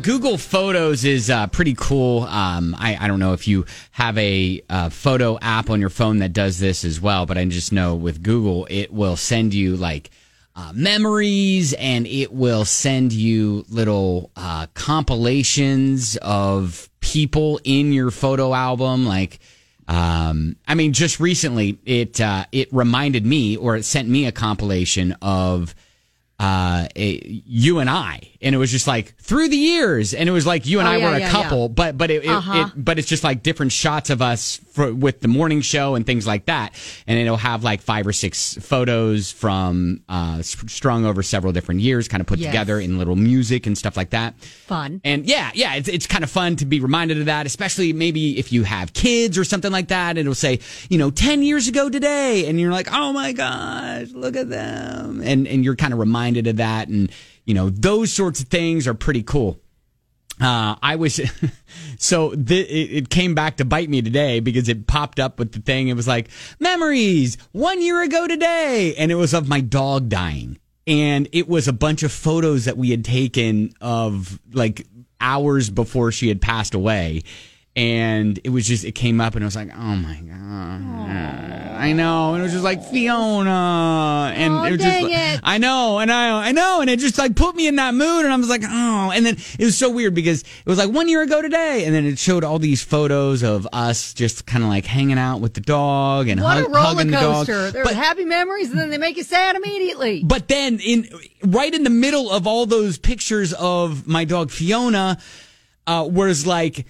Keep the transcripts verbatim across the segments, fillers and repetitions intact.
Google Photos is uh, pretty cool. Um, I, I don't know if you have a uh, photo app on your phone that does this as well, but I just know with Google, it will send you like uh, memories, and it will send you little uh, compilations of people in your photo album. Like, um, I mean, just recently, it uh, it reminded me, or it sent me a compilation of uh a, you and I, and it was just like through the years, and it was like you and oh, I yeah, were a yeah, couple, yeah. but but it, uh-huh. it, it but it's just like different shots of us for, with the morning show and things like that, and it'll have like five or six photos from uh strung over several different years, kind of put yes. together in little music and stuff like that. Fun. And yeah, yeah, it's it's kind of fun to be reminded of that, especially maybe if you have kids or something like that. It'll say, you know, ten years ago today, and you're like, oh my gosh, look at them, and and you're kind of reminded of that, and you know, those sorts of things are pretty cool. Uh, I was, so th- it, it came back to bite me today because it popped up with the thing. It was like, memories one year ago today. And it was of my dog dying. And it was a bunch of photos that we had taken of like hours before she had passed away. And it was just, it came up and I was like, oh my God. Aww. I know. And it was just like Fiona. And oh, it was dang just, it. I know. And I, I know. And it just like put me in that mood. And I was like, oh. And then it was so weird because it was like one year ago today. And then it showed all these photos of us just kind of like hanging out with the dog and what hug, a roller hugging the dog. coaster. There's but, happy memories and then they make you sad immediately. But then in right in the middle of all those pictures of my dog Fiona, uh, was like,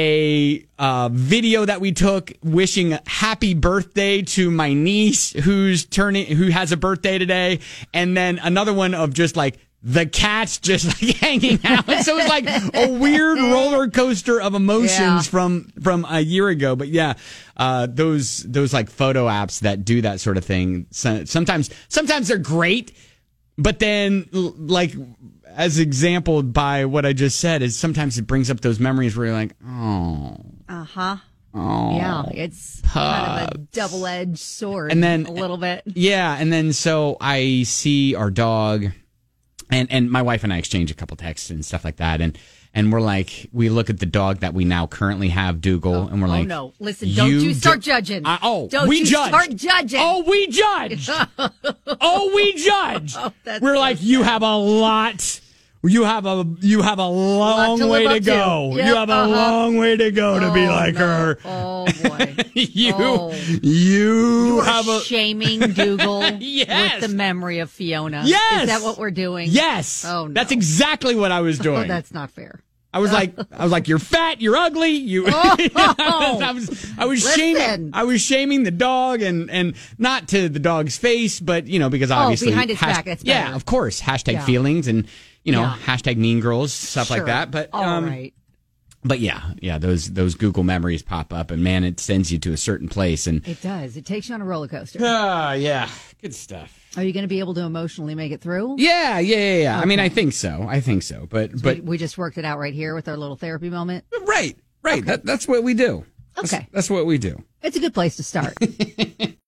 a uh, video that we took wishing happy birthday to my niece who's turning, who has a birthday today, and then another one of just like the cats just like hanging out. So it was like a weird roller coaster of emotions yeah. from from a year ago. But yeah, uh, those those like photo apps that do that sort of thing. So, sometimes sometimes they're great, but then like, as exampled by what I just said, is sometimes it brings up those memories where you're like, oh. Uh-huh. Oh. Yeah, it's pups. kind of a double-edged sword and then, a little bit. Yeah, and then so I see our dog, and, and my wife and I exchange a couple texts and stuff like that, and and we're like, we look at the dog that we now currently have, Dougal, oh, and we're oh like, no, listen, don't you start ju- judging. I, oh, don't we you judge. start judging. Oh, we judge. oh, we judge. Oh, that's we're so like, sad. you have a lot. You have a you have a long to way live to up go. to. Yep, you have a uh-huh. long way to go to oh, be like no. her. Oh boy, you oh. you, you have are a shaming Dougal yes. with the memory of Fiona. Yes, is that what we're doing? Yes. Oh no, that's exactly what I was doing. Oh, that's not fair. I was like, I was like, you're fat, you're ugly, you. Oh, I was, I was listen. shaming, I was shaming the dog, and and not to the dog's face, but you know, because obviously, oh, behind its hash- back, it's better. yeah, of course, hashtag Yeah. feelings, and you know, Yeah. hashtag Mean Girls, stuff Sure. like that. But all um, right. But yeah, yeah, those those Google memories pop up, and man, it sends you to a certain place, and It does. It takes you on a roller coaster. ah, yeah, good stuff. Are you going to be able to emotionally make it through? Yeah, yeah, yeah. yeah. Okay. I mean, I think so. I think so. But So but we, we just worked it out right here with our little therapy moment. right, right. Okay. That, that's what we do. That's, Okay. that's what we do. It's a good place to start.